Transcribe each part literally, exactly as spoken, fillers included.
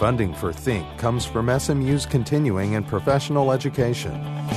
Funding for Think comes from S M U's continuing and professional education.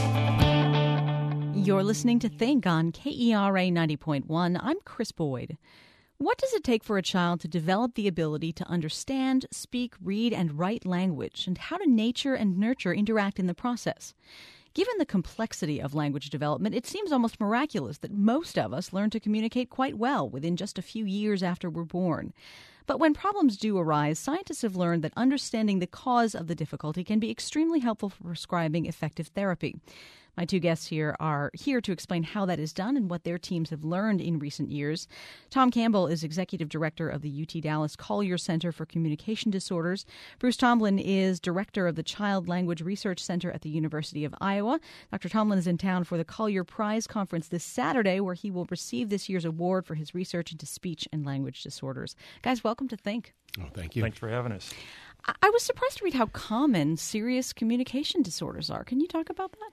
You're listening to Think on K E R A ninety point one. I'm Chris Boyd. What does it take for a child to develop the ability to understand, speak, read, and write language, and how do nature and nurture interact in the process? Given the complexity of language development, it seems almost miraculous that most of us learn to communicate quite well within just a few years after we're born. But when problems do arise, scientists have learned that understanding the cause of the difficulty can be extremely helpful for prescribing effective therapy. My two guests here are here to explain how that is done and what their teams have learned in recent years. Tom Campbell is Executive Director of the U T Dallas Collier Center for Communication Disorders. Bruce Tomlin is Director of the Child Language Research Center at the University of Iowa. Doctor Tomlin is in town for the Collier Prize Conference this Saturday, where he will receive this year's award for his research into speech and language disorders. Guys, welcome to Think. Oh, thank you. Thanks for having us. I, I was surprised to read how common serious communication disorders are. Can you talk about that?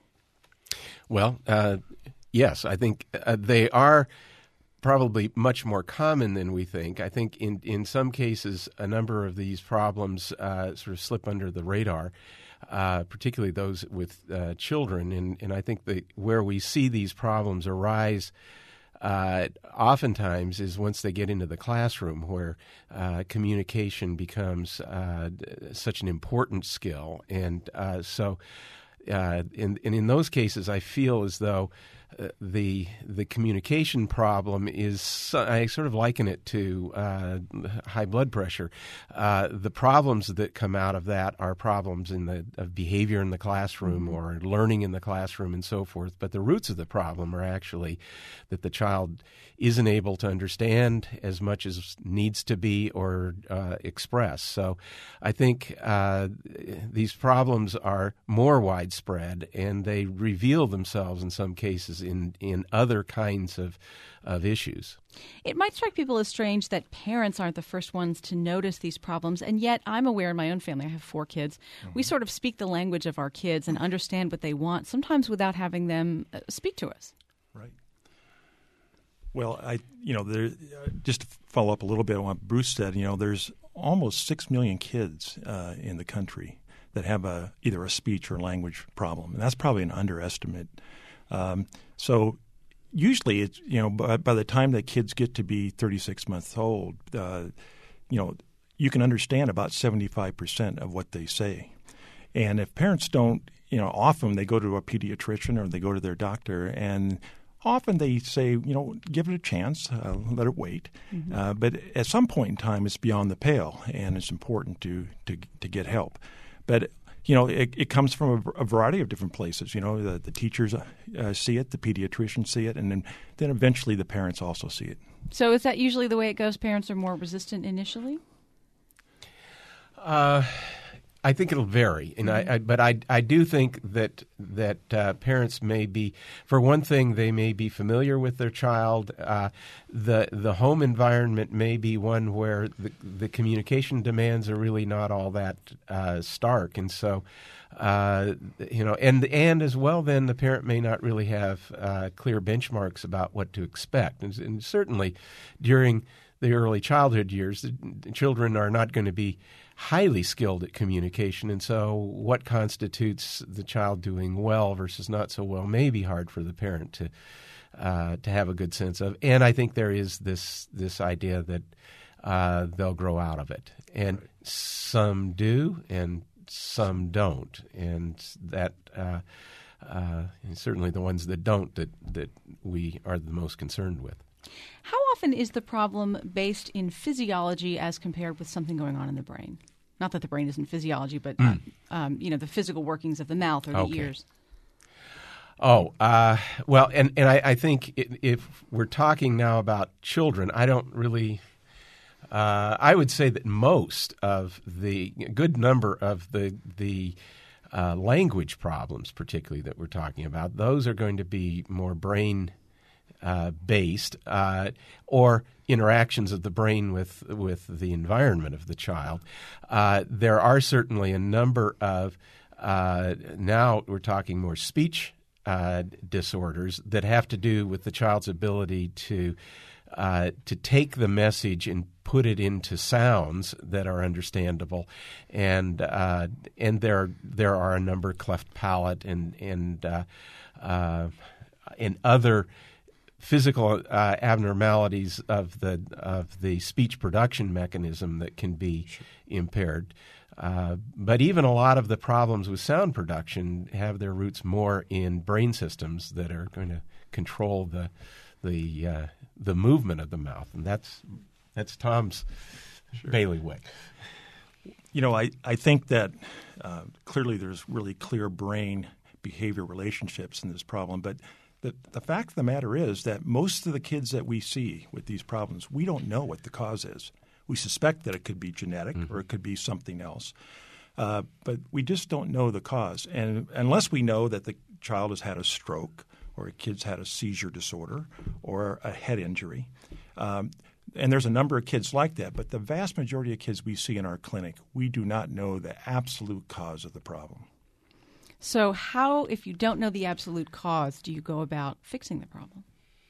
Well, uh, yes, I think uh, they are probably much more common than we think. I think in, in some cases, a number of these problems uh, sort of slip under the radar, uh, particularly those with uh, children. And, and I think that where we see these problems arise uh, oftentimes is once they get into the classroom, where uh, communication becomes uh, such an important skill. And uh, so... Uh, and, and in those cases, I feel as though uh, the the communication problem is, I sort of liken it to uh, high blood pressure. Uh, the problems that come out of that are problems in the of behavior in the classroom mm-hmm. or learning in the classroom and so forth. But the roots of the problem are actually that the child isn't able to understand as much as needs to be or uh, express. So I think uh, these problems are more widespread, and they reveal themselves in some cases in, in other kinds of, of issues. It might strike people as strange that parents aren't the first ones to notice these problems, and yet I'm aware in my own family, I have four kids, mm-hmm. we sort of speak the language of our kids and understand what they want, sometimes without having them speak to us. Right. Well, I, you know, there, just to follow up a little bit on what Bruce said, you know, there's almost six million kids uh, in the country that have a either a speech or language problem, and that's probably an underestimate. Um, so usually, it's you know, by, by the time that kids get to be thirty-six months old, uh, you know, you can understand about seventy-five percent of what they say, and if parents don't, you know, often they go to a pediatrician or they go to their doctor and often they say, you know, give it a chance, uh, let it wait. Mm-hmm. Uh, but at some point in time, it's beyond the pale, and it's important to to, to get help. But, you know, it, it comes from a, a variety of different places. You know, the, the teachers uh, see it, the pediatricians see it, and then, then eventually the parents also see it. So is that usually the way it goes? Parents are more resistant initially? Uh I think it'll vary, and mm-hmm. I, I, but I, I do think that that uh, parents may be, for one thing, they may be familiar with their child. Uh, the the home environment may be one where the, the communication demands are really not all that uh, stark, and so uh, you know, and and as well, then the parent may not really have uh, clear benchmarks about what to expect, and, and certainly during the early childhood years, the, the children are not going to be highly skilled at communication, and so what constitutes the child doing well versus not so well may be hard for the parent to uh, to have a good sense of. And I think there is this this idea that uh, they'll grow out of it, and right. some do, and some don't, and that uh, uh, and certainly the ones that don't that that we are the most concerned with. How often is the problem based in physiology as compared with something going on in the brain? Not that the brain isn't physiology, but mm. um, you know, the physical workings of the mouth or the okay. ears. Oh, uh, well, and, and I, I think it, if we're talking now about children, I don't really uh, – I would say that most of the – a good number of the the uh, language problems particularly that we're talking about, those are going to be more brain uh, based uh, or interactions of the brain with with the environment of the child. Uh, there are certainly a number of uh, now we're talking more speech uh, disorders that have to do with the child's ability to uh, to take the message and put it into sounds that are understandable, and uh, and there there are a number, cleft palate and and uh, uh, and other physical uh, abnormalities of the of the speech production mechanism that can be sure. impaired. Uh, but even a lot of the problems with sound production have their roots more in brain systems that are going to control the the uh, the movement of the mouth, and that's that's Tom's sure. bailiwick. You know, I, I think that uh, clearly there's really clear brain behavior relationships in this problem, but the the fact of the matter is that most of the kids that we see with these problems, we don't know what the cause is. We suspect that it could be genetic mm-hmm. or it could be something else, uh, but we just don't know the cause. And unless we know that the child has had a stroke or a kid's had a seizure disorder or a head injury, um, and there's a number of kids like that, but the vast majority of kids we see in our clinic, we do not know the absolute cause of the problem. So how, if you don't know the absolute cause, do you go about fixing the problem?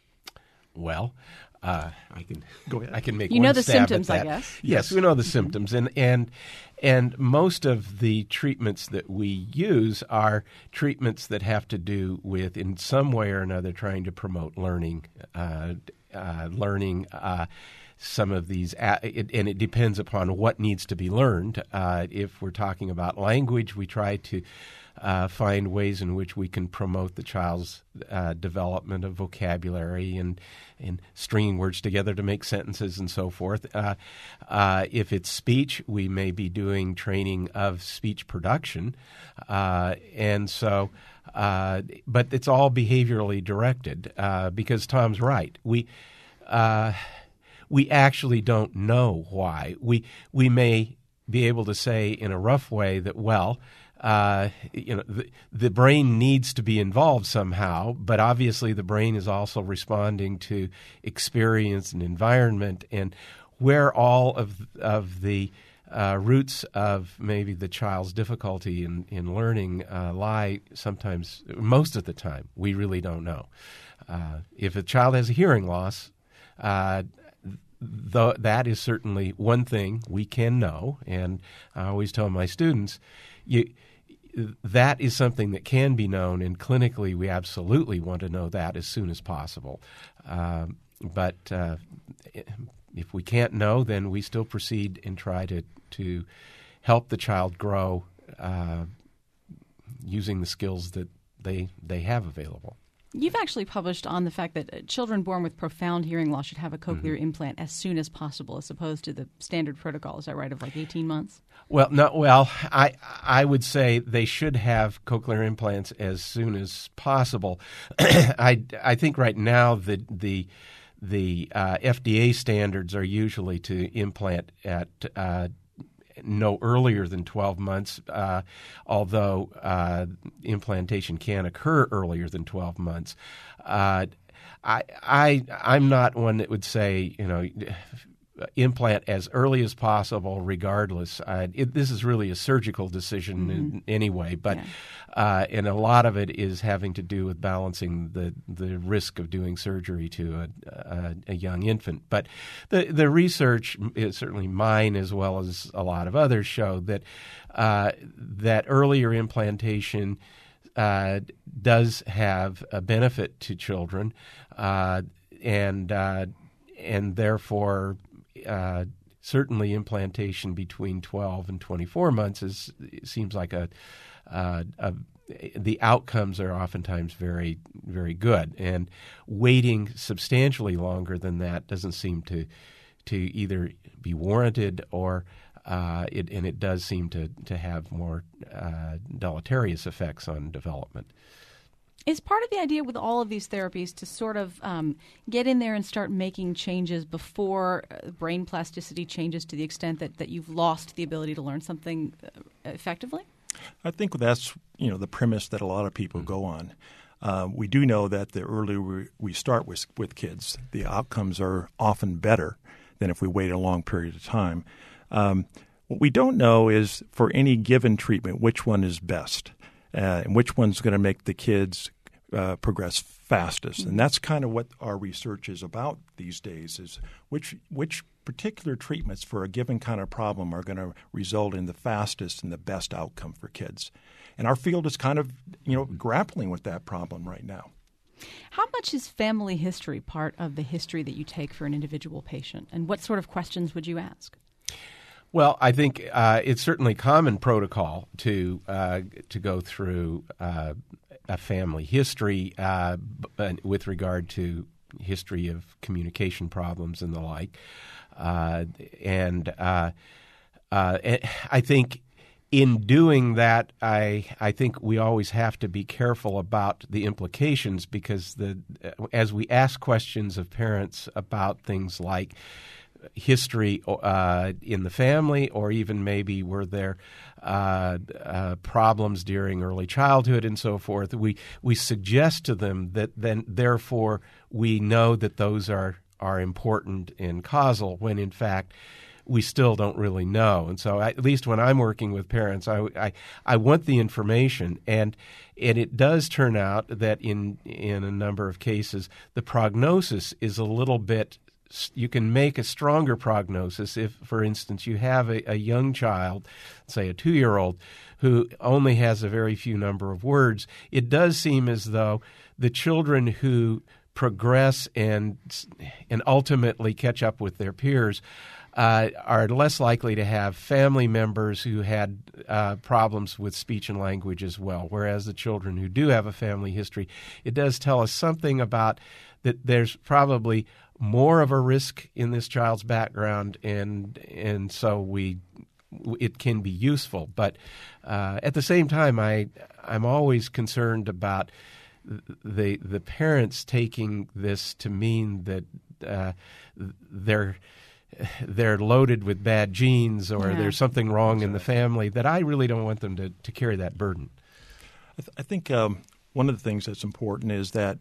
Well, uh, I can go ahead. I can make you one know the stab symptoms, at that. I guess. Yes, yes, we know the symptoms, and and and most of the treatments that we use are treatments that have to do with, in some way or another, trying to promote learning, uh, uh, learning. Uh, Some of these, uh, it, and it depends upon what needs to be learned. Uh, if we're talking about language, we try to uh, find ways in which we can promote the child's uh, development of vocabulary and and stringing words together to make sentences and so forth. Uh, uh, if it's speech, we may be doing training of speech production, uh, and so. Uh, but it's all behaviorally directed uh, because Tom's right. We. Uh, We actually don't know why. We we may be able to say in a rough way that, well, uh, you know, the, the brain needs to be involved somehow, but obviously the brain is also responding to experience and environment, and where all of of the uh, roots of maybe the child's difficulty in, in learning uh, lie sometimes, most of the time, we really don't know. Uh, if a child has a hearing loss, uh, The, that is certainly one thing we can know, and I always tell my students, you, that is something that can be known, and clinically we absolutely want to know that as soon as possible. Um, but uh, if we can't know, then we still proceed and try to, to help the child grow uh, using the skills that they they have available. You've actually published on the fact that children born with profound hearing loss should have a cochlear mm-hmm. implant as soon as possible, as opposed to the standard protocol. Is that right, of like eighteen months? Well, no. Well, I I would say they should have cochlear implants as soon as possible. I I think right now the the the uh, F D A standards are usually to implant at uh, no earlier than twelve months, uh, although uh, implantation can occur earlier than twelve months. Uh, I, I, I'm not one that would say, you know, implant as early as possible regardless. Uh, it, this is really a surgical decision mm-hmm. in, anyway, but yeah. uh, and a lot of it is having to do with balancing the, the risk of doing surgery to a, a, a young infant. But the, the research, is certainly mine as well as a lot of others, show that uh, that earlier implantation uh, does have a benefit to children, uh, and uh, and therefore Uh, certainly implantation between twelve and twenty-four months is seems like a, uh, a the outcomes are oftentimes very, very good, and waiting substantially longer than that doesn't seem to to either be warranted or uh, it and it does seem to to have more uh, deleterious effects on development. Is part of the idea with all of these therapies to sort of um, get in there and start making changes before uh, brain plasticity changes to the extent that, that you've lost the ability to learn something effectively? I think that's, you know, the premise that a lot of people mm-hmm. go on. Uh, we do know that the earlier we, we start with, with kids, the outcomes are often better than if we wait a long period of time. Um, what we don't know is for any given treatment, which one is best. Uh, and which one's going to make the kids uh, progress fastest. And that's kind of what our research is about these days, is which which particular treatments for a given kind of problem are going to result in the fastest and the best outcome for kids. And our field is kind of, you know, grappling with that problem right now. How much is family history part of the history that you take for an individual patient? And what sort of questions would you ask? Well, I think uh, it's certainly common protocol to uh, to go through uh, a family history uh, with regard to history of communication problems and the like. Uh, and uh, uh, I think in doing that, I I think we always have to be careful about the implications, because the as we ask questions of parents about things like history uh, in the family, or even maybe were there uh, uh, problems during early childhood and so forth, we we suggest to them that then therefore we know that those are are important and causal, when in fact we still don't really know. And so at least when I'm working with parents, I, I, I want the information. And and it does turn out that in in a number of cases, the prognosis is a little bit, you can make a stronger prognosis if, for instance, you have a, a young child, say a two-year-old, who only has a very few number of words. It does seem as though the children who progress and and ultimately catch up with their peers uh, are less likely to have family members who had uh, problems with speech and language as well, whereas the children who do have a family history, it does tell us something about that there's probably more of a risk in this child's background, and and so we it can be useful. But uh, at the same time, I I'm always concerned about the the parents taking this to mean that uh, they're they're loaded with bad genes, or yeah. there's something wrong That's in right. the family, that I really don't want them to, to carry that burden. I, th- I think um, one of the things that's important is that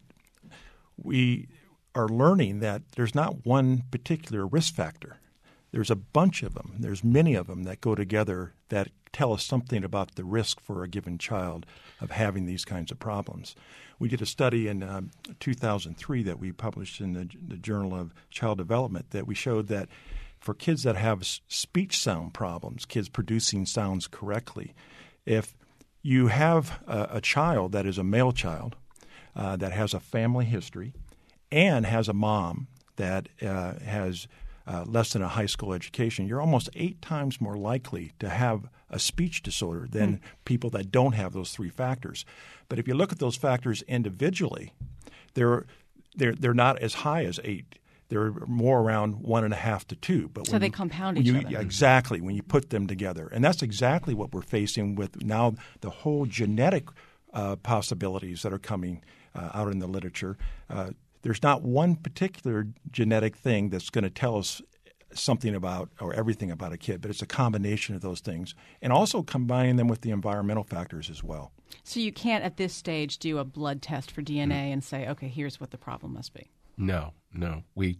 we are learning that there's not one particular risk factor. There's a bunch of them. There's many of them that go together that tell us something about the risk for a given child of having these kinds of problems. We did a study in um, two thousand three that we published in the, the Journal of Child Development that we showed that for kids that have s- speech sound problems, kids producing sounds correctly, if you have a, a child that is a male child uh, that has a family history and has a mom that uh, has uh, less than a high school education, you're almost eight times more likely to have a speech disorder than mm. people that don't have those three factors. But if you look at those factors individually, they're they're they're not as high as eight. They're more around one and a half to two. But so when they you, compound each you, other. Exactly, when you put them together. And that's exactly what we're facing with now the whole genetic uh, possibilities that are coming uh, out in the literature. Uh, there's not one particular genetic thing that's going to tell us something about or everything about a kid, but it's a combination of those things, and also combining them with the environmental factors as well. So you can't at this stage do a blood test for D N A mm. and say, okay, here's what the problem must be. No, no. We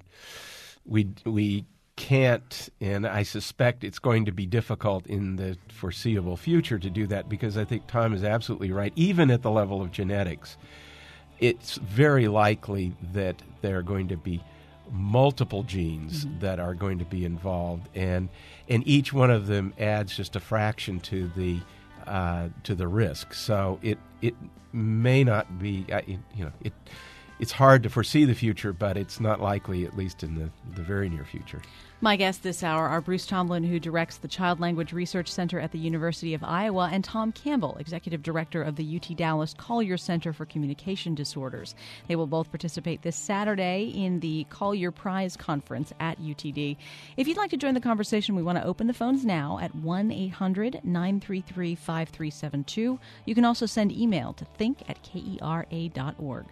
we we can't, and I suspect it's going to be difficult in the foreseeable future to do that, because I think Tom is absolutely right. Even at the level of genetics, it's very likely that there are going to be multiple genes mm-hmm. that are going to be involved, and and each one of them adds just a fraction to the uh, to the risk. So it it may not be uh, it, you know it it's hard to foresee the future, but it's not likely, at least in the, the very near future. My guests this hour are Bruce Tomlin, who directs the Child Language Research Center at the University of Iowa, and Tom Campbell, Executive Director of the U T Dallas Collier Center for Communication Disorders. They will both participate this Saturday in the Collier Prize Conference at U T D. If you'd like to join the conversation, we want to open the phones now at one eight hundred nine three three five three seven two. You can also send email to think at kera dot org.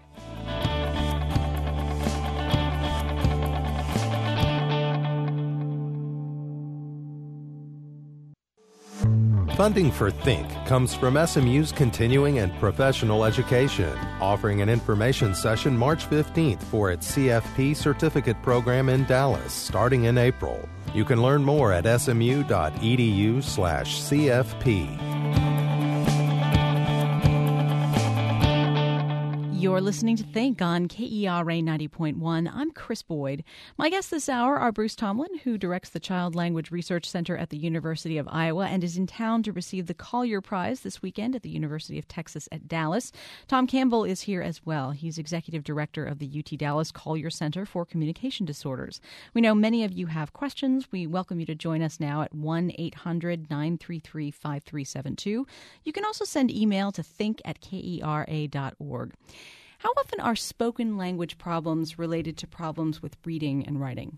Funding for Think comes from S M U's Continuing and Professional Education, offering an information session March fifteenth for its C F P certificate program in Dallas, starting in April. You can learn more at smu.edu slash CFP. You're listening to Think on K E R A ninety point one. I'm Chris Boyd. My guests this hour are Bruce Tomlin, who directs the Child Language Research Center at the University of Iowa and is in town to receive the Collier Prize this weekend at the University of Texas at Dallas. Tom Campbell is here as well. He's executive director of the U T Dallas Collier Center for Communication Disorders. We know many of you have questions. We welcome you to join us now at one eight hundred nine three three five three seven two. You can also send email to think at K E R A dot org. How often are spoken language problems related to problems with reading and writing?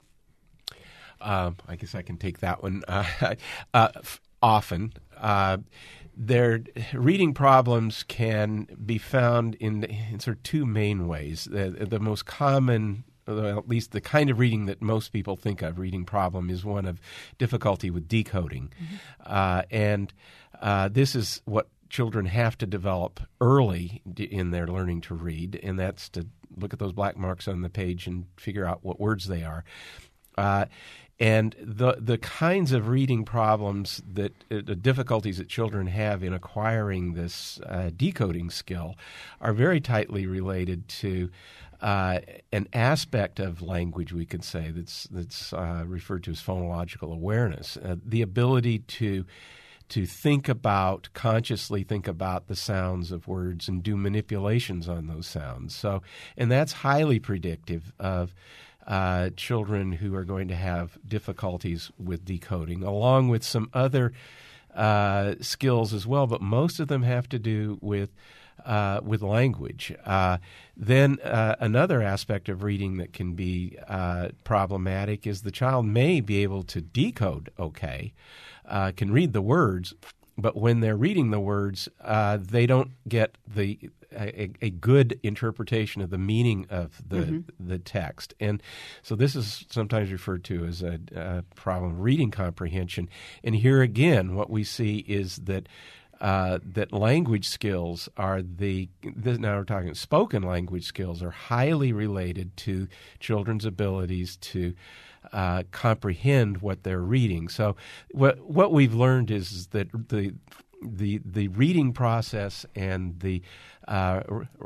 Uh, I guess I can take that one. Uh, uh, f- often. Uh, their reading problems can be found in, in sort of two main ways. The, the most common, well, at least the kind of reading that most people think of, reading problem, is one of difficulty with decoding. Mm-hmm. Uh, and uh, this is what children have to develop early in their learning to read, and that's to look at those black marks on the page and figure out what words they are. Uh, and the the kinds of reading problems that uh, the difficulties that children have in acquiring this uh, decoding skill are very tightly related to uh, an aspect of language, we could say, that's that's uh, referred to as phonological awareness, uh, the ability to to think about, consciously think about the sounds of words and do manipulations on those sounds. So, and that's highly predictive of uh, children who are going to have difficulties with decoding, along with some other uh, skills as well, but most of them have to do with Uh, with language. Uh, then uh, another aspect of reading that can be uh, problematic is the child may be able to decode okay, uh, can read the words, but when they're reading the words, uh, they don't get the a, a good interpretation of the meaning of the mm-hmm. the text. And so this is sometimes referred to as a, a problem of reading comprehension. And here again, what we see is that Uh, that language skills are the, this, now we're talking spoken language skills, are highly related to children's abilities to uh, comprehend what they're reading. So what what we've learned is that the the the reading process and the uh,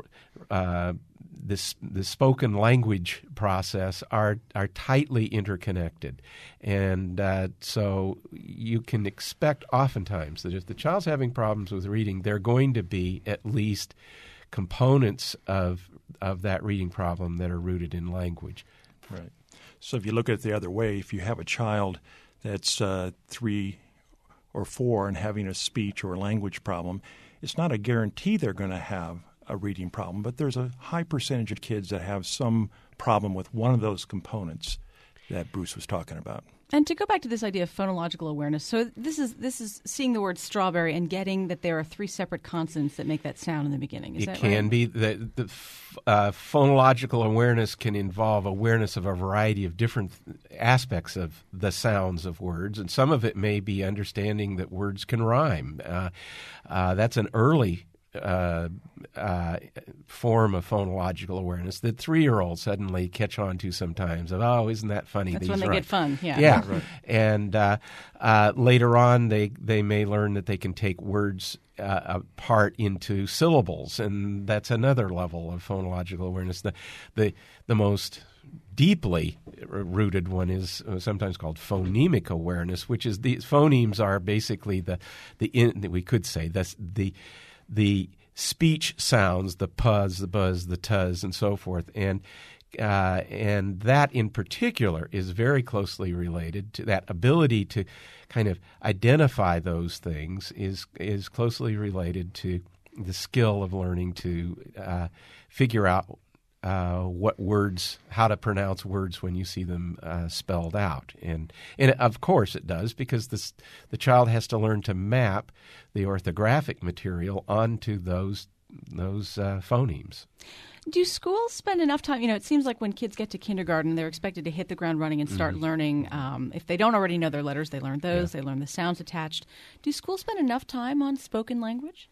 uh, this the spoken language process are are tightly interconnected, and uh, so you can expect oftentimes that if the child's having problems with reading, there are going to be at least components of of that reading problem that are rooted in language. Right. So if you look at it the other way, if you have a child that's uh, three or four and having a speech or a language problem, it's not a guarantee they're going to have a reading problem, but there's a high percentage of kids that have some problem with one of those components that Bruce was talking about. And to go back to this idea of phonological awareness, so this is this is seeing the word strawberry and getting that there are three separate consonants that make that sound in the beginning. Is it that can right? be. The, the uh, phonological awareness can involve awareness of a variety of different aspects of the sounds of words, and some of it may be understanding that words can rhyme. Uh, uh, that's an early Uh, uh, form of phonological awareness that three-year-olds suddenly catch on to sometimes. Of, oh, isn't that funny? That's These when they rhyme. get fun, yeah. Yeah, right. And uh, uh, later on, they, they may learn that they can take words uh, apart into syllables, and that's another level of phonological awareness. The, the, the most deeply rooted one is sometimes called phonemic awareness, which is the phonemes are basically the the in, we could say that's the the speech sounds, the puzz, the buzz, the tuzz, and so forth, and uh, and that in particular is very closely related to that ability to kind of identify those things is is closely related to the skill of learning to uh, figure out Uh, what words, how to pronounce words when you see them uh, spelled out. And and of course it does, because this, the child has to learn to map the orthographic material onto those those uh, phonemes. Do schools spend enough time? You know, it seems like when kids get to kindergarten, they're expected to hit the ground running and start mm-hmm. learning. Um, if they don't already know their letters, they learn those. Yeah. They learn the sounds attached. Do schools spend enough time on spoken language?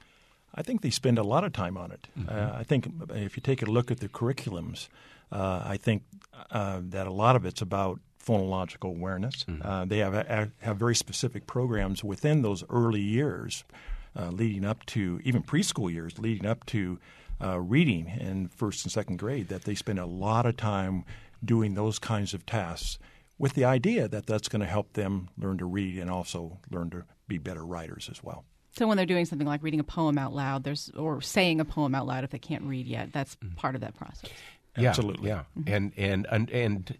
I think they spend a lot of time on it. Mm-hmm. Uh, I think if you take a look at the curriculums, uh, I think uh, that a lot of it's about phonological awareness. Mm-hmm. Uh, they have a, have very specific programs within those early years, uh, leading up to even preschool years, leading up to uh, reading in first and second grade, that they spend a lot of time doing those kinds of tasks with the idea that that's going to help them learn to read and also learn to be better writers as well. So when they're doing something like reading a poem out loud, there's or saying a poem out loud if they can't read yet, that's mm-hmm. part of that process. Yeah, absolutely. Yeah, mm-hmm. and, and and and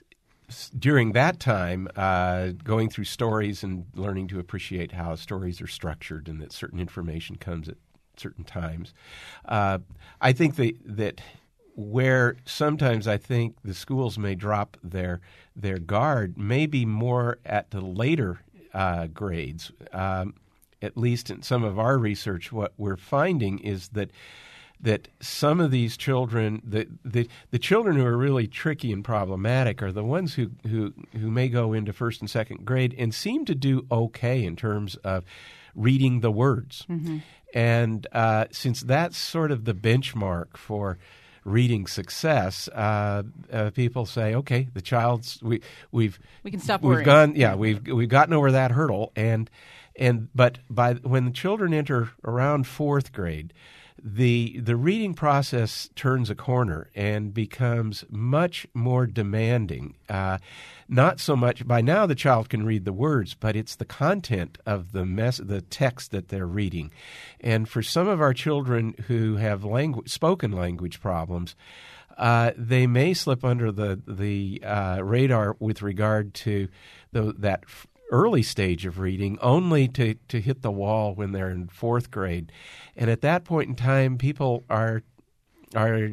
during that time, uh, going through stories and learning to appreciate how stories are structured and that certain information comes at certain times, uh, I think that that. Where sometimes I think the schools may drop their their guard, maybe more at the later uh, grades. Um, at least in some of our research, what we're finding is that that some of these children, the the, the children who are really tricky and problematic, are the ones who, who who may go into first and second grade and seem to do okay in terms of reading the words. Mm-hmm. And uh, since that's sort of the benchmark for reading success, uh, uh, people say, okay, the child's we we've we can stop we've worrying. gone yeah we've we've gotten over that hurdle, and and but by when the children enter around fourth grade, the the reading process turns a corner and becomes much more demanding. Uh, not so much by now the child can read the words, but it's the content of the mess, the text that they're reading. And for some of our children who have language, spoken language problems, uh, they may slip under the the uh, radar with regard to the, that f- early stage of reading, only to, to hit the wall when they're in fourth grade. And at that point in time, people are are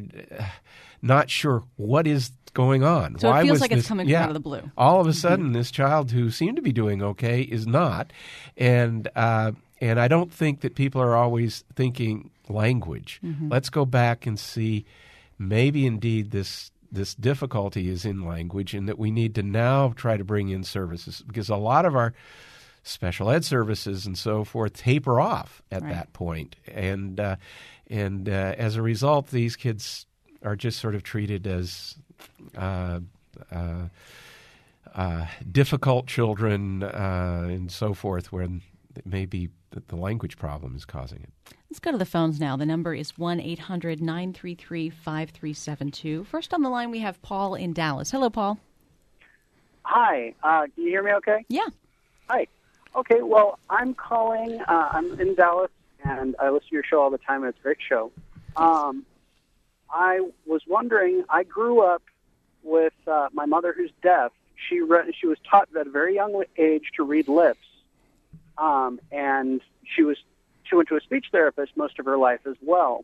not sure what is going on. So Why it feels was like this, it's coming yeah, out of the blue. All of a sudden, mm-hmm. this child who seemed to be doing okay is not. And uh, and I don't think that people are always thinking language. Mm-hmm. Let's go back and see maybe indeed this this difficulty is in language, and that we need to now try to bring in services, because a lot of our special ed services and so forth taper off at right. that point. And, uh, and uh, as a result, these kids are just sort of treated as uh, uh, uh, difficult children uh, and so forth, when it may be that the language problem is causing it. Let's go to the phones now. The number is one eight hundred nine three three five three seven two. First on the line, we have Paul in Dallas. Hello, Paul. Hi. Uh, can you hear me okay? Yeah. Hi. Okay, well, I'm calling. Uh, I'm in Dallas, and I listen to your show all the time, and it's a great show. Um, I was wondering, I grew up with uh, my mother who's deaf. She re- she was taught at a very young age to read lips, um, and she was she went to a speech therapist most of her life as well.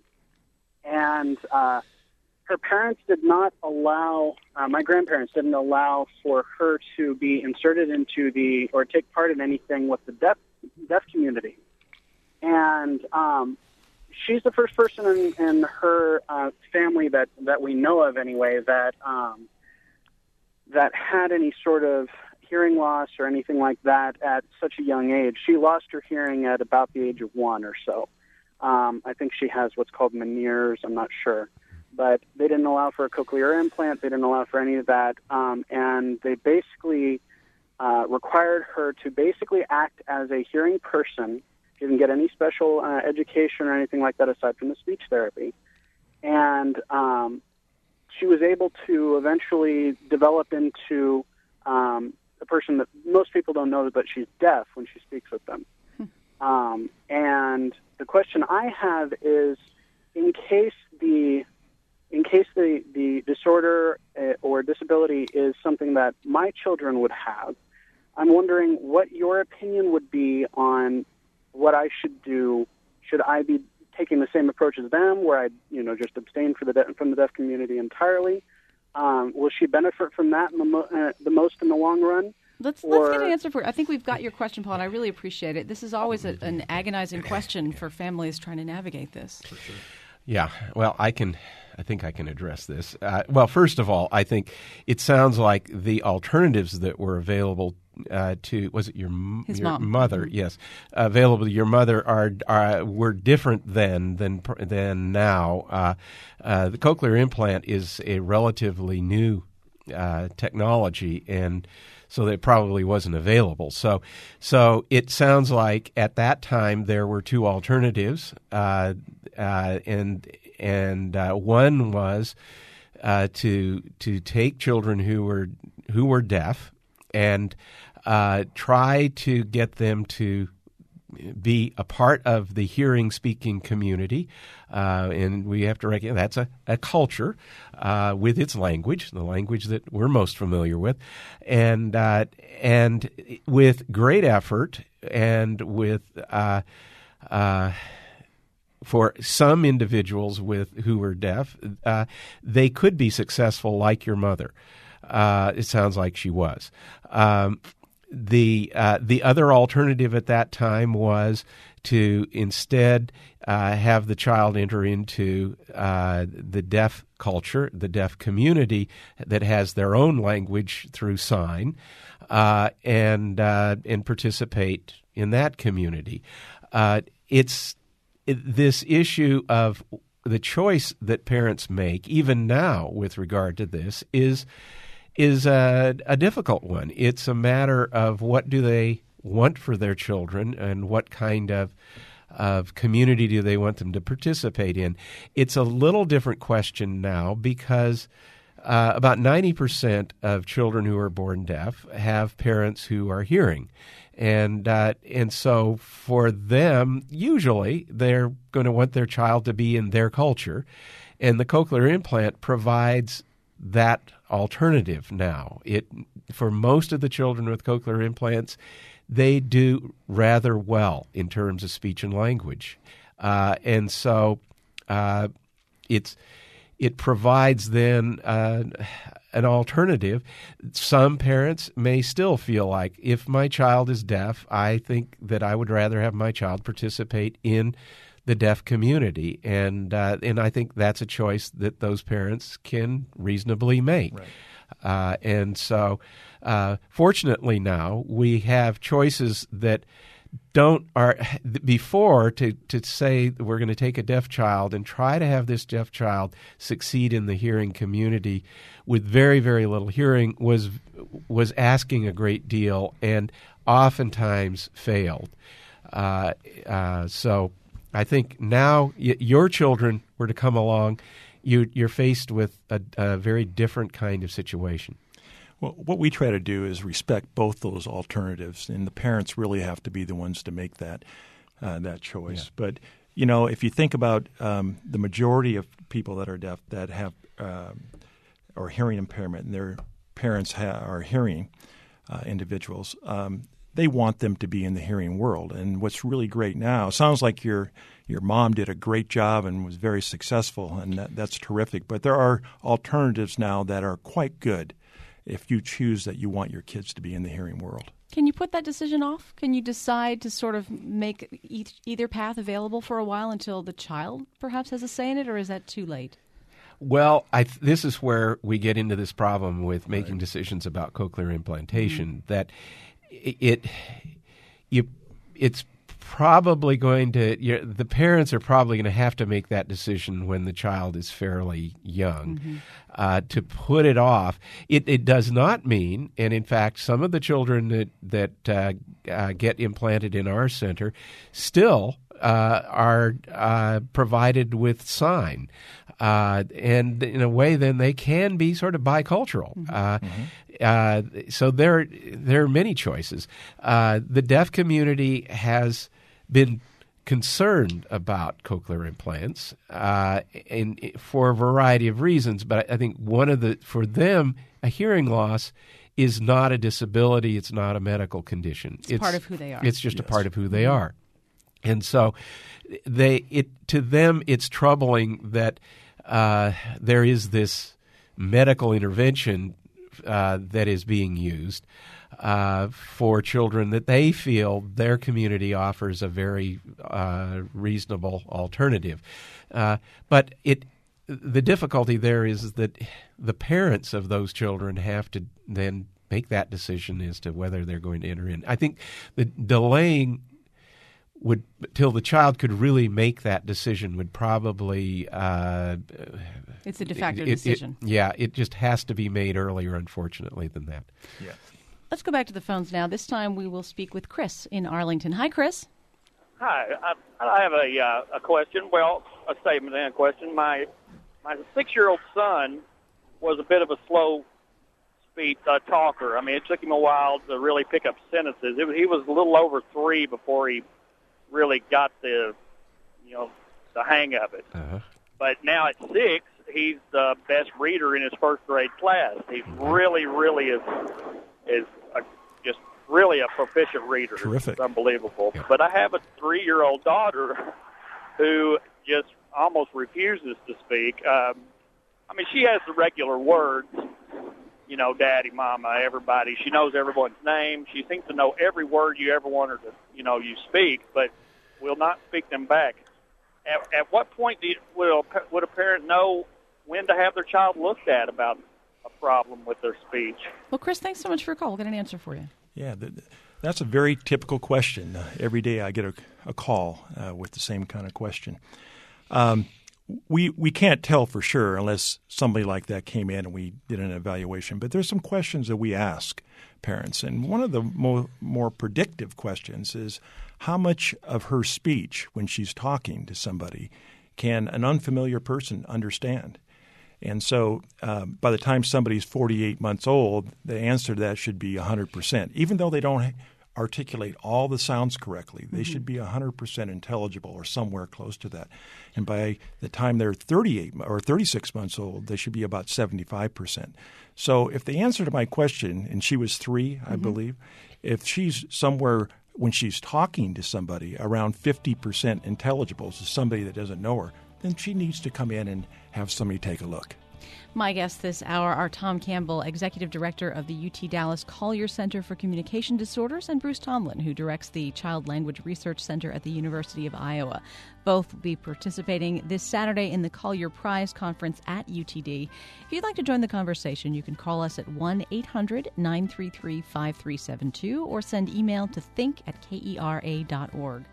And uh, her parents did not allow, uh, my grandparents didn't allow for her to be inserted into the, or take part in anything with the deaf deaf community. And um, she's the first person in, in her uh, family that, that we know of anyway that um, that had any sort of hearing loss or anything like that at such a young age. She lost her hearing at about the age of one or so. Um, I think she has what's called Meniere's, I'm not sure. But they didn't allow for a cochlear implant. They didn't allow for any of that. Um, and they basically uh, required her to basically act as a hearing person. She didn't get any special uh, education or anything like that aside from the speech therapy. And um, she was able to eventually develop into um, a person that most people don't know, but she's deaf when she speaks with them. um, and the question I have is, in case the in case the, the disorder uh, or disability is something that my children would have, I'm wondering what your opinion would be on what I should do. Should I be taking the same approach as them, where I, you know, just abstain for the de- from the deaf community entirely? Um, will she benefit from that in the, mo- uh, the most in the long run? Let's or, let's get an answer for it. I think we've got your question, Paul, and I really appreciate it. This is always a, an agonizing question for families trying to navigate this. For sure. Yeah, well, I can. I think I can address this. Uh, well, first of all, I think it sounds like the alternatives that were available uh, to was it your, His your mom. mother? Mm-hmm. Yes, available to your mother are, are were different then than than now. Uh, uh, the cochlear implant is a relatively new uh, technology, and so it probably wasn't available. So, so it sounds like at that time there were two alternatives. Uh, uh, and and uh, one was uh, to to take children who were who were deaf and uh, try to get them to be a part of the hearing-speaking community, uh, and we have to recognize that's a, a culture uh, with its language, the language that we're most familiar with, and uh, and with great effort and with uh, uh, for some individuals with who are deaf, uh, they could be successful like your mother. Uh, it sounds like she was. Um, The uh, the other alternative at that time was to instead uh, have the child enter into uh, the deaf culture, the deaf community that has their own language through sign, uh, and uh, and participate in that community. Uh, it's it, this issue of the choice that parents make, even now with regard to this, is. is a, a difficult one. It's a matter of what do they want for their children and what kind of of community do they want them to participate in. It's a little different question now because uh, about ninety percent of children who are born deaf have parents who are hearing. And uh, and so for them, usually they're going to want their child to be in their culture. And the cochlear implant provides that alternative now. It for most of the children with cochlear implants, they do rather well in terms of speech and language, uh, and so uh, it's it provides then uh, an alternative. Some parents may still feel like if my child is deaf, I think that I would rather have my child participate in the deaf community, and uh, and I think that's a choice that those parents can reasonably make. Right. Uh, and so, uh, fortunately, now we have choices that don't are before to to say that we're going to take a deaf child and try to have this deaf child succeed in the hearing community with very very little hearing was was asking a great deal and oftentimes failed. Uh, uh, so. I think now y- your children were to come along, you, you're faced with a, a very different kind of situation. Well, what we try to do is respect both those alternatives, and the parents really have to be the ones to make that uh, that choice. Yeah. But, you know, if you think about um, the majority of people that are deaf that have uh, or hearing impairment and their parents ha- are hearing uh, individuals, um, they want them to be in the hearing world. And what's really great now, sounds like your your mom did a great job and was very successful, and that, that's terrific. But there are alternatives now that are quite good if you choose that you want your kids to be in the hearing world. Can you put that decision off? Can you decide to sort of make e- either path available for a while until the child perhaps has a say in it, or is that too late? Well, I th- this is where we get into this problem with making right. decisions about cochlear implantation, mm-hmm. that it you it's probably going to you're, the parents are probably going to have to make that decision when the child is fairly young. Mm-hmm. Uh, to put it off, it, it does not mean, and in fact, some of the children that that uh, uh, get implanted in our center still uh, are uh, provided with sign. Uh, and in a way, then they can be sort of bicultural. Mm-hmm. Uh, mm-hmm. Uh, so there, there are many choices. Uh, the deaf community has been concerned about cochlear implants, uh, and for a variety of reasons. But I think one of the for them, a hearing loss is not a disability. It's not a medical condition. It's, it's part of who they are. It's just yes. a part of who they are, and so they it to them it's troubling that uh, there is this medical intervention uh, that is being used uh, for children that they feel their community offers a very uh, reasonable alternative. Uh, but it the difficulty there is that the parents of those children have to then make that decision as to whether they're going to enter in. I think the delaying would till the child could really make that decision would probably uh, it's a de facto it, decision. It, yeah, it just has to be made earlier, unfortunately, than that. Yeah. Let's go back to the phones now. This time we will speak with Chris in Arlington. Hi, Chris. Hi, I, I have a uh, a question. Well, a statement and a question. My my six-year-old son was a bit of a slow speech uh, talker. I mean, it took him a while to really pick up sentences. It, he was a little over three before he really got the, you know, the hang of it. Uh-huh. But now at six, he's the best reader in his first grade class. He's really, really is is a, just really a proficient reader. Terrific. It's unbelievable. Yeah. But I have a three-year-old daughter who just almost refuses to speak. Um, I mean, she has the regular words, you know, daddy, mama, everybody. She knows everyone's name. She seems to know every word you ever want her to, you know, you speak, but will not speak them back. At, at what point do you, will, would a parent know when to have their child looked at about a problem with their speech? Well, Chris, thanks so much for your call. We'll get an answer for you. Yeah, th- that's a very typical question. Uh, every day I get a, a call uh, with the same kind of question. Um, we we can't tell for sure unless somebody like that came in and we did an evaluation. But there's some questions that we ask parents. And one of the mo- more predictive questions is how much of her speech when she's talking to somebody can an unfamiliar person understand? And so um, by the time somebody's forty-eight months old, the answer to that should be one hundred percent. Even though they don't articulate all the sounds correctly, they mm-hmm. should be one hundred percent intelligible or somewhere close to that. And by the time they're thirty-eight or thirty-six months old, they should be about seventy-five percent. So if the answer to my question, and she was three, mm-hmm. I believe, if she's somewhere when she's talking to somebody around fifty percent intelligible to somebody that doesn't know her, then she needs to come in and have somebody take a look. My guests this hour are Tom Campbell, Executive Director of the U T Dallas Collier Center for Communication Disorders, and Bruce Tomlin, who directs the Child Language Research Center at the University of Iowa. Both will be participating this Saturday in the Collier Prize Conference at U T D. If you'd like to join the conversation, you can call us at one eight hundred nine three three five three seven two or send email to think at kera dot org.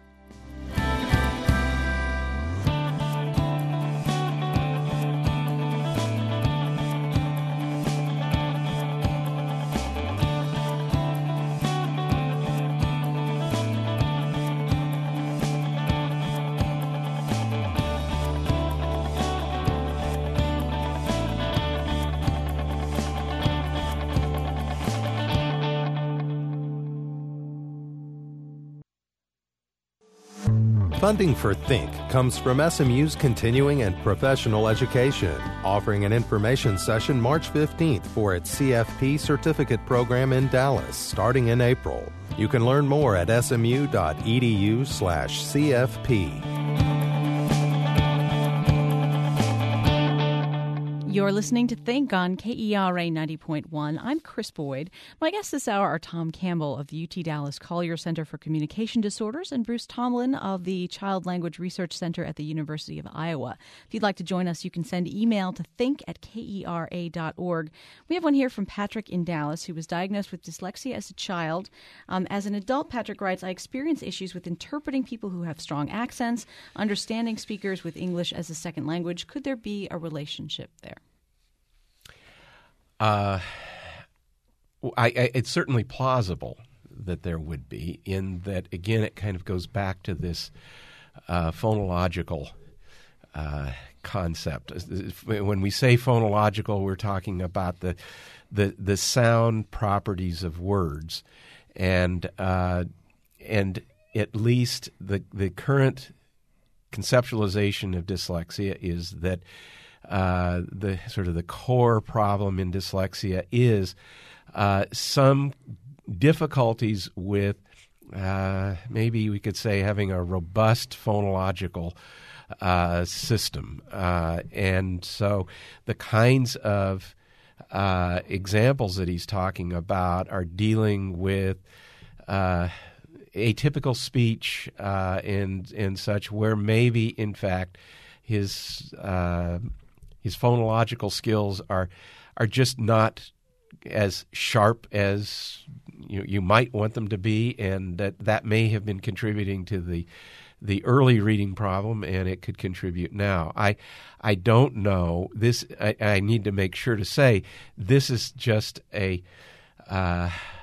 Funding for Think comes from S M U's continuing and professional education, offering an information session March fifteenth for its C F P certificate program in Dallas, starting in April. You can learn more at smu.edu slash CFP. You're listening to Think on K E R A ninety point one. I'm Chris Boyd. My guests this hour are Tom Campbell of the U T Dallas Collier Center for Communication Disorders and Bruce Tomlin of the Child Language Research Center at the University of Iowa. If you'd like to join us, you can send email to think at kera dot org. We have one here from Patrick in Dallas, who was diagnosed with dyslexia as a child. Um, as an adult, Patrick writes, I experience issues with interpreting people who have strong accents, understanding speakers with English as a second language. Could there be a relationship there? Uh, I, I, it's certainly plausible that there would be, in that, again, it kind of goes back to this uh, phonological uh, concept. When we say phonological, we're talking about the the, the sound properties of words, and uh, and at least the the current conceptualization of dyslexia is that Uh, the sort of the core problem in dyslexia is uh, some difficulties with uh, maybe we could say having a robust phonological uh, system. Uh, and so the kinds of uh, examples that he's talking about are dealing with uh, atypical speech uh, and, and such, where maybe, in fact, his uh, His phonological skills are are just not as sharp as you, you might want them to be, and that, that may have been contributing to the the early reading problem, and it could contribute now. I I don't know. This I, I need to make sure to say this is just a uh,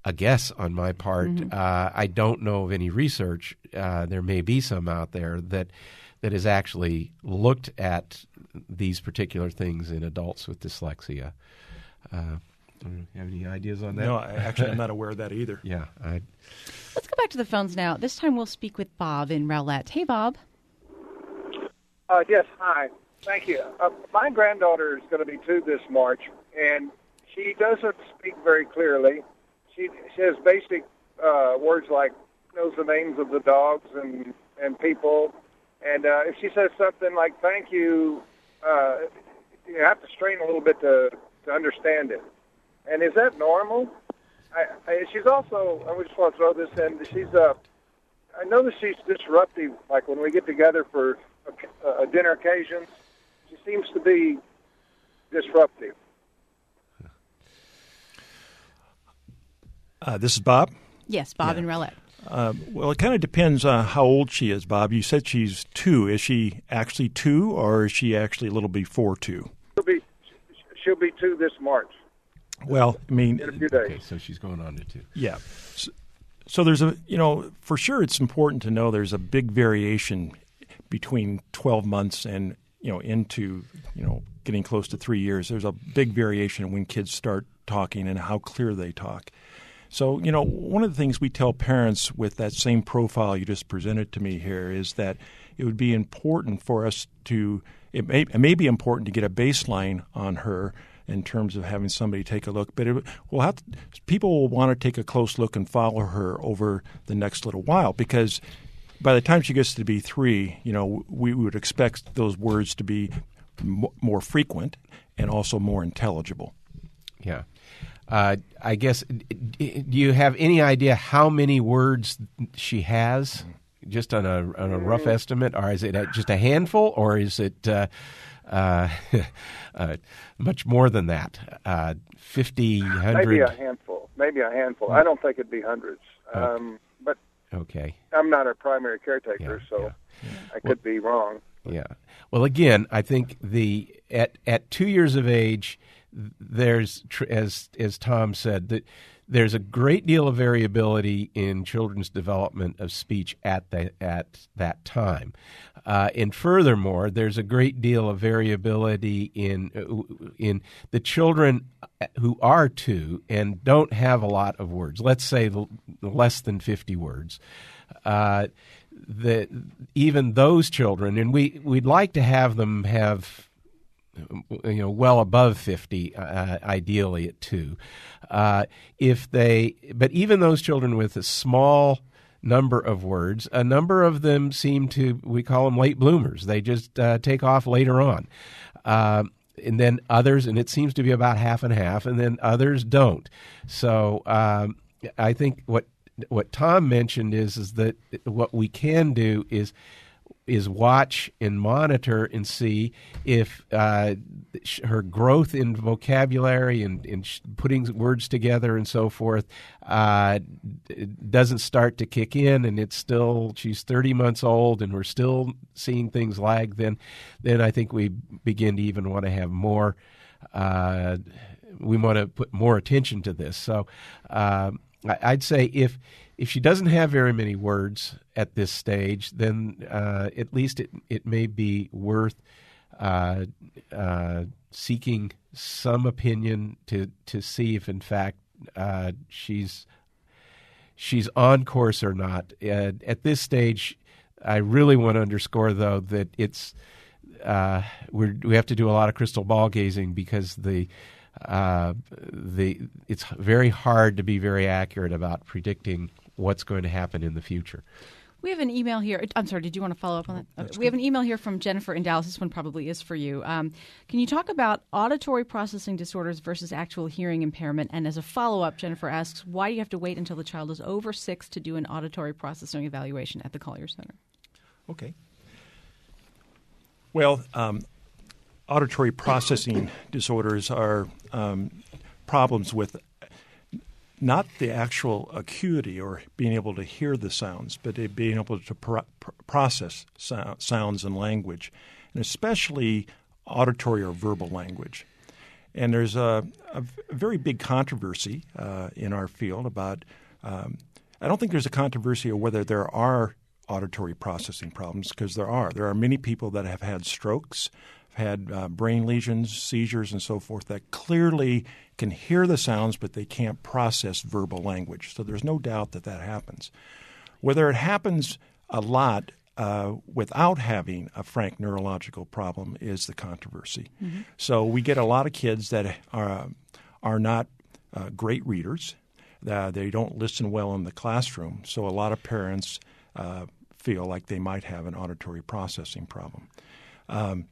a guess on my part. Mm-hmm. Uh, I don't know of any research. Uh, there may be some out there that that has actually looked at these particular things in adults with dyslexia. Uh, do you have any ideas on that? No, I, actually, I'm not aware of that either. Yeah. I, Let's go back to the phones now. This time we'll speak with Bob in Rowlett. Hey, Bob. Uh, yes, hi. Thank you. Uh, my granddaughter is going to be two this March, and she doesn't speak very clearly. She, she has basic uh, words like knows the names of the dogs and, and people. And uh, if she says something like thank you, uh, you have to strain a little bit to, to understand it. And is that normal? I, I, she's also, I just want to throw this in, she's, uh, I know that she's disruptive, like when we get together for uh, dinner occasions, she seems to be disruptive. Uh, this is Bob. Yes, Bob Yeah. in Rowlett. Uh, well, it kind of depends on how old she is, Bob. You said she's two. Is she actually two, or is she actually a little before two? She'll be, she'll be two this March. Well, I mean, In a few days. okay, so she's going on to two. yeah. So, so there's a, you know, for sure it's important to know there's a big variation between twelve months and, you know, into, you know, getting close to three years. There's a big variation when kids start talking and how clear they talk. So, you know, one of the things we tell parents with that same profile you just presented to me here is that it would be important for us to, it may, it may be important to get a baseline on her in terms of having somebody take a look. But it, we'll have to, people will want to take a close look and follow her over the next little while, because by the time she gets to be three, you know, we would expect those words to be m- more frequent and also more intelligible. Yeah. Uh, I guess, do you have any idea how many words she has, just on a on a rough estimate? Or is it a, just a handful, or is it uh, uh, uh, much more than that? Uh, fifty, one hundred? Maybe a handful. Maybe a handful. I don't think it'd be hundreds. Um, but Okay. I'm not her primary caretaker, Yeah, so yeah. I could be wrong. Yeah. Well, again, I think the at at two years of age, there's tr- as as Tom said, that there's a great deal of variability in children's development of speech at the at that time, uh, and furthermore, there's a great deal of variability in uh, in the children who are two and don't have a lot of words. Let's say the, less than fifty words. Uh, that even those children, and we we'd like to have them have, you know, well above fifty, uh, ideally at two. Uh, if they, but even those children with a small number of words, a number of them seem to, we call them late bloomers. They just uh, take off later on. Uh, and then others, and it seems to be about half and half, and then others don't. So um, I think what what Tom mentioned is is that what we can do is is watch and monitor and see if uh, her growth in vocabulary and in putting words together and so forth uh, doesn't start to kick in, and it's still, she's thirty months old and we're still seeing things lag, then then I think we begin to even want to have more, uh, we want to put more attention to this. So uh, I'd say if if she doesn't have very many words at this stage, then uh, at least it it may be worth uh, uh, seeking some opinion to to see if in fact uh, she's she's on course or not. Uh, at this stage, I really want to underscore though that it's uh, we we have to do a lot of crystal ball gazing, because the uh, the it's very hard to be very accurate about predicting what's going to happen in the future. We have an email here. I'm sorry, did you want to follow up on that? Okay. We have an email here from Jennifer in Dallas. This one probably is for you. Um, can you talk about auditory processing disorders versus actual hearing impairment? And as a follow-up, Jennifer asks, why do you have to wait until the child is over six to do an auditory processing evaluation at the Collier Center? Okay. Well, um, auditory processing disorders are um, problems with not the actual acuity or being able to hear the sounds, but being able to pro- process so- sounds and language, and especially auditory or verbal language. And there's a, a very big controversy uh, in our field about um, – I don't think there's a controversy of whether there are auditory processing problems, because there are. There are many people that have had strokes, had uh, brain lesions, seizures, and so forth that clearly can hear the sounds, but they can't process verbal language. So there's no doubt that that happens. Whether it happens a lot uh, without having a frank neurological problem is the controversy. Mm-hmm. So we get a lot of kids that are, are not uh, great readers. Uh, they don't listen well in the classroom. So a lot of parents uh, feel like they might have an auditory processing problem. Um,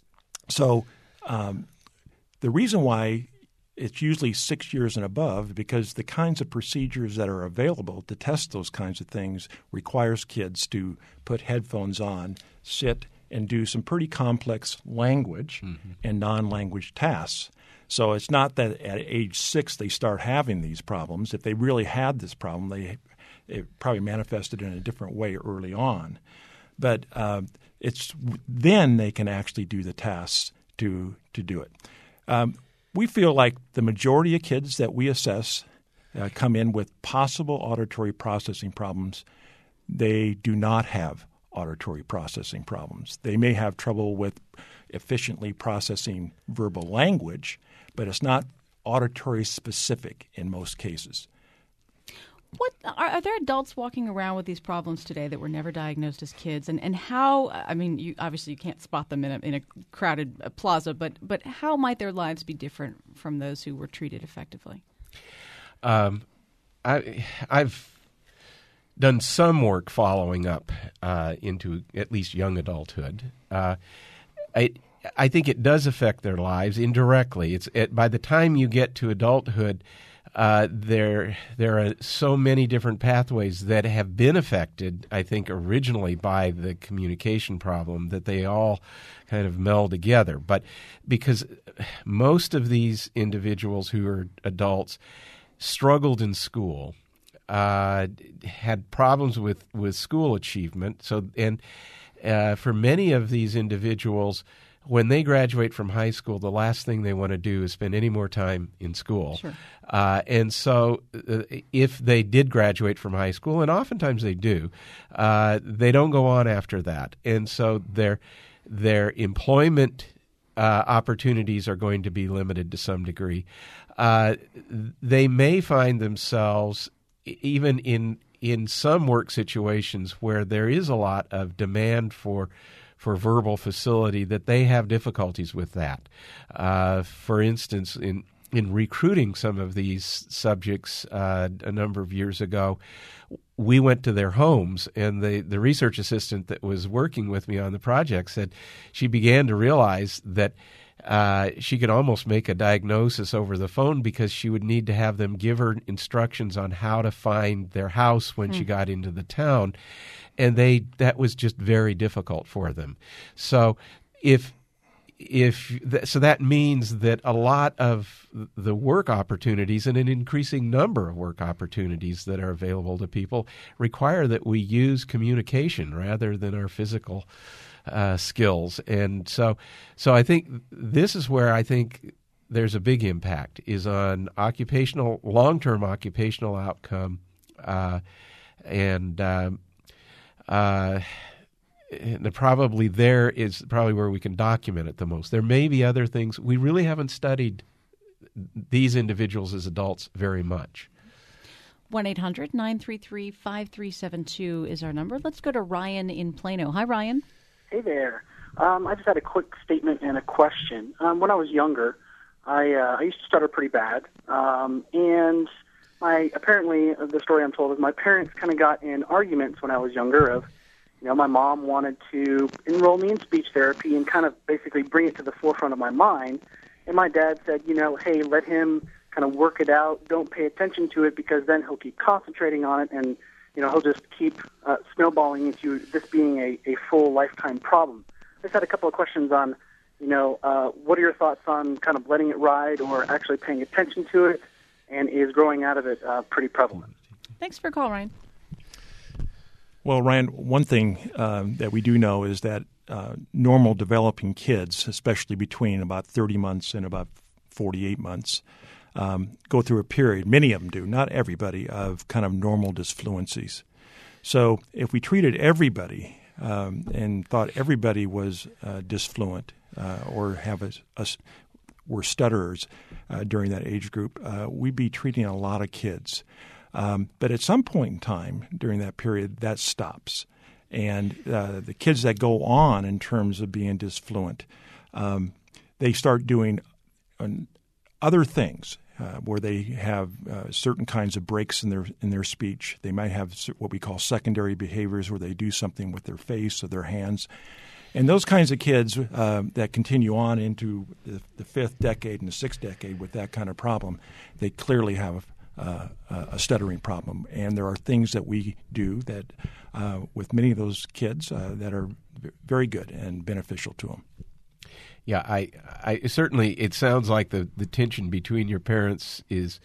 so um, the reason why it's usually six years and above, because the kinds of procedures that are available to test those kinds of things requires kids to put headphones on, sit, and do some pretty complex language mm-hmm. and non-language tasks. So it's not that at age six they start having these problems. If they really had this problem, they it probably manifested in a different way early on. But uh, it's then they can actually do the tasks to to do it. Um, we feel like the majority of kids that we assess uh, come in with possible auditory processing problems. They do not have auditory processing problems. They may have trouble with efficiently processing verbal language, but it's not auditory specific in most cases. What are, are there adults walking around with these problems today that were never diagnosed as kids? And, and how, I mean, you, obviously you can't spot them in a, in a crowded plaza, but, but how might their lives be different from those who were treated effectively? Um, I, I've done some work following up uh, into at least young adulthood. Uh, I, I think it does affect their lives indirectly. It's it, by the time you get to adulthood, Uh, there there are so many different pathways that have been affected, I think, originally by the communication problem that they all kind of meld together. But because most of these individuals who are adults struggled in school, uh, had problems with, with school achievement. So, and uh, for many of these individuals, when they graduate from high school, the last thing they want to do is spend any more time in school. Sure. Uh, and so uh, if they did graduate from high school, and oftentimes they do, uh, they don't go on after that. And so their their employment uh, opportunities are going to be limited to some degree. Uh, they may find themselves even in in some work situations where there is a lot of demand for for verbal facility, that they have difficulties with that. Uh, for instance, in in recruiting some of these subjects uh, a number of years ago, we went to their homes, and the, the research assistant that was working with me on the project said she began to realize that uh, she could almost make a diagnosis over the phone because she would need to have them give her instructions on how to find their house when mm. she got into the town. And they that was just very difficult for them. So if if th- so that means that a lot of the work opportunities and an increasing number of work opportunities that are available to people require that we use communication rather than our physical uh, skills. And so so I think this is where I think there's a big impact is on occupational long-term occupational outcome uh, and um, Uh, and probably there is probably where we can document it the most. There may be other things. We really haven't studied these individuals as adults very much. one eight hundred nine three three five three seven two is our number. Let's go to Ryan in Plano. Hi, Ryan. Hey there. Um, I just had a quick statement and a question. Um, when I was younger, I, uh, I used to stutter pretty bad, um, and My apparently the story I'm told is my parents kind of got in arguments when I was younger. Of, you know, my mom wanted to enroll me in speech therapy and kind of basically bring it to the forefront of my mind, and my dad said, you know, hey, let him kind of work it out. Don't pay attention to it because then he'll keep concentrating on it, and you know he'll just keep uh, snowballing into this being a, a full lifetime problem. I just had a couple of questions on, you know, uh, what are your thoughts on kind of letting it ride or actually paying attention to it? And is growing out of it uh, pretty prevalent. Thanks for your call, Ryan. Well, Ryan, one thing um, that we do know is that uh, normal developing kids, especially between about thirty months and about forty-eight months, um, go through a period, many of them do, not everybody, of kind of normal disfluencies. So if we treated everybody um, and thought everybody was uh, disfluent uh, or have a, a, were stutterers uh, during that age group, uh, we'd be treating a lot of kids. Um, but at some point in time during that period, that stops. And uh, the kids that go on in terms of being disfluent, um, they start doing um, other things uh, where they have uh, certain kinds of breaks in their in their speech. They might have what we call secondary behaviors where they do something with their face or their hands. And those kinds of kids uh, that continue on into the, the fifth decade and the sixth decade with that kind of problem, they clearly have Uh, a stuttering problem. And there are things that we do that uh, with many of those kids uh, that are very good and beneficial to them. Yeah, I, I certainly, it sounds like the, the tension between your parents is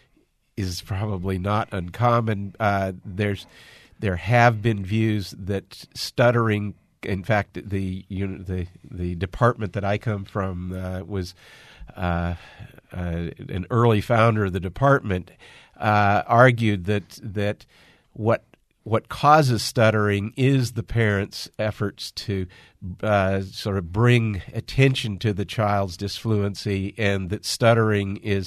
is probably not uncommon. Uh, there's there have been views that stuttering, in fact, the you know, the the department that I come from uh, was uh, uh, an early founder of the department uh, argued that that what what causes stuttering is the parents' efforts to uh, sort of bring attention to the child's disfluency, and that stuttering is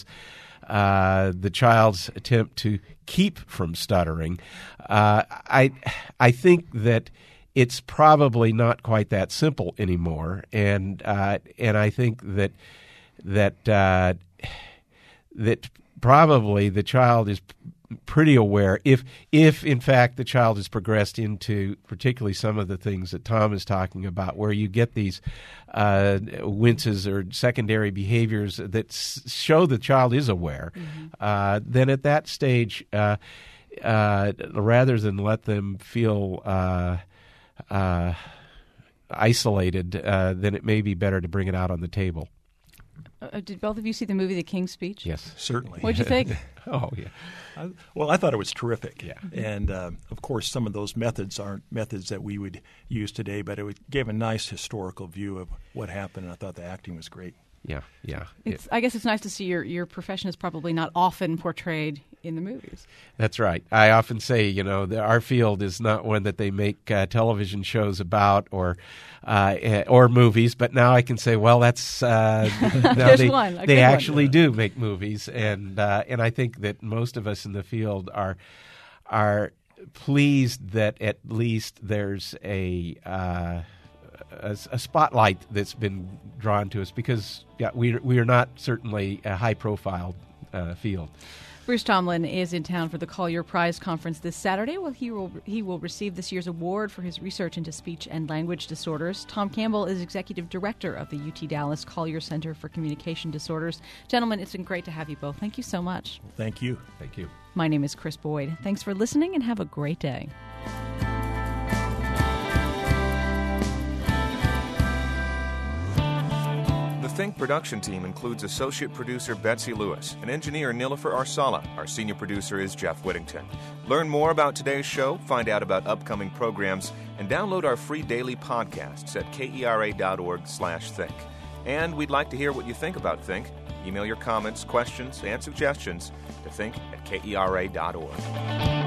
uh, the child's attempt to keep from stuttering. Uh, I I think that it's probably not quite that simple anymore, and uh, and I think that that uh, that probably the child is pretty aware, if if in fact the child has progressed into particularly some of the things that Tom is talking about, where you get these uh, winces or secondary behaviors that s- show the child is aware, mm-hmm. uh, then at that stage, uh, uh, rather than let them feel uh, uh, isolated, uh, then it may be better to bring it out on the table. Uh, did both of you see the movie The King's Speech? Yes. Certainly. What did you think? Oh, yeah. I, well, I thought it was terrific. Yeah. And, uh, of course, some of those methods aren't methods that we would use today, but it gave a nice historical view of what happened, and I thought the acting was great. Yeah, yeah. It's, I guess it's nice to see your, your profession is probably not often portrayed in the movies. That's right. I often say, you know, the, our field is not one that they make uh, television shows about or uh, or movies, but now I can say, well, that's uh, now they, one, they actually one. do make movies, and uh, and I think that most of us in the field are are pleased that at least there's a. Uh, A, a spotlight that's been drawn to us, because yeah, we we are not certainly a high-profile uh, field. Bruce Tomlin is in town for the Collier Prize Conference this Saturday. Well, he will he will receive this year's award for his research into speech and language disorders. Tom Campbell is executive director of the U T Dallas Collier Center for Communication Disorders. Gentlemen, it's been great to have you both. Thank you so much. Well, thank you. Thank you. My name is Chris Boyd. Thanks for listening, and have a great day. The Think production team includes associate producer Betsy Lewis and engineer Nilofer Arsala. Our senior producer is Jeff Whittington. Learn more about today's show, find out about upcoming programs, and download our free daily podcasts at kera.org slash think. And we'd like to hear what you think about Think. Email your comments, questions, and suggestions to think at kera dot org.